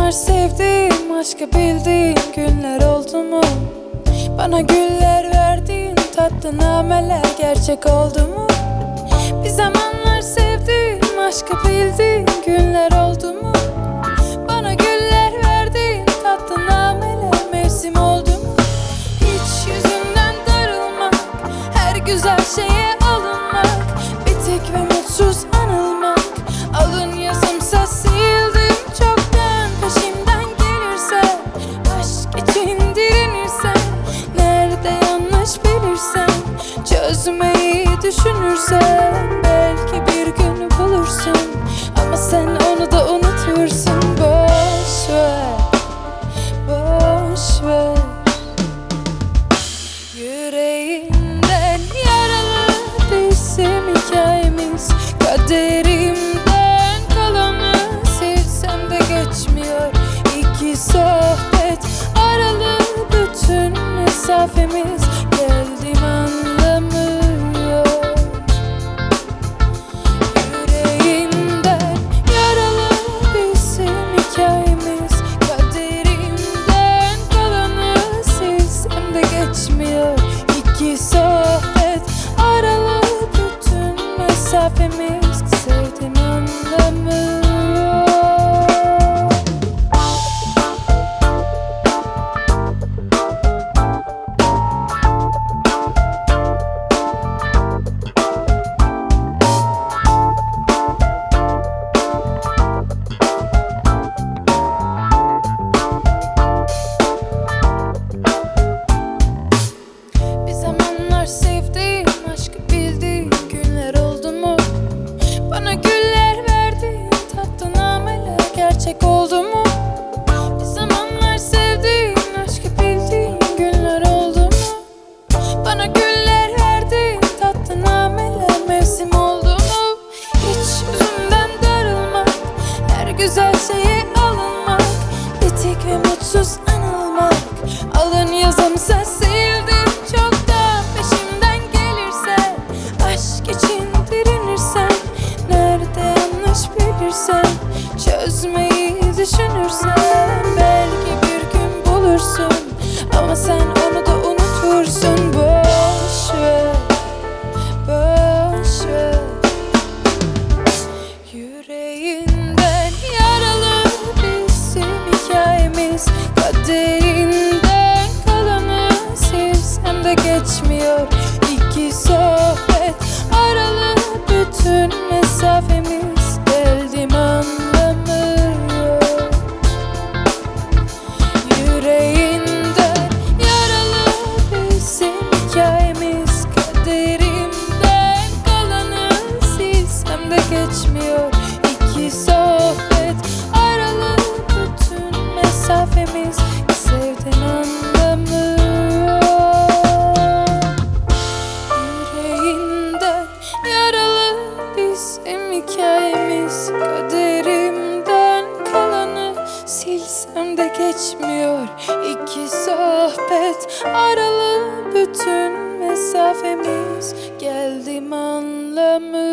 zamanlar sevdiğim, aşkı bildiğim günler oldu mu? Bana güller verdiğin tatlı nameler gerçek oldu mu? Bir zamanlar sevdiğim, aşkı bildiğim günler oldu mu? Bana güller verdiğin tatlı nameler mevsim oldu mu? Hiç yüzünden darılmak, her güzel şeye alınmak, bitik ve mutsuz anılmak, alın yazımsa sildim çoktan. Peşimden gelirsen, aşk için direnirsen, nerede yanlış bilirsen, çözmeyi düşünürsen, belki bir gün bulursun. Ama sen onu da unutursun. Boş ver, boş ver. Yüreğinden yaralı bizim hikayemiz, kaderimden kalanı silsem de geçmiyor. İki sohbet aralı bütün mesafemiz, geldim anlamıyor. Yüreğinden yaralı bizim hikayemiz, kaderimden kalanı silsem de geçmiyor. İki sohbet aralı bütün mesafemiz, sevdim anlamıyor. Bir zamanlar sevdiğim, aşkı bildiğim günler oldu mu? Bana güller verdiğin tatlı nameler gerçek oldu mu? Bir zamanlar sevdiğim, aşkı bildiğim günler oldu mu? Bana güller verdiğin tatlı nameler mevsim oldu mu? Hiç yüzümden darılmak, her güzel şeye alınmak, bitik ve mutsuz anılmak, alın yazımsa sildim çoktan. Peşimden gelirsen, aşk için direnirsen, nerede yanlış bilirsen, çözmeyi düşünürsen, belki bir gün bulursun. Ama sen onu da unutursun. Boş ver, boş ver. Yüreğinden yaralı bizim hikayemiz, kaderinden kalanı silsem de geçmiyor. İki sohbet aralı bütün mesafemiz, geldim anlamıyor. Yüreğinden yaralı bizim hikayemiz, kaderimden kalanı silsem de geçmiyor. İki sohbet aralı bütün mesafemiz, sevdim anlamıyor. Yüreğinden yaralı bizim hikayemiz, kaderimden kalanı silsem de geçmiyor. İki sohbet aralı bütün mesafemiz, geldim anlamıyor.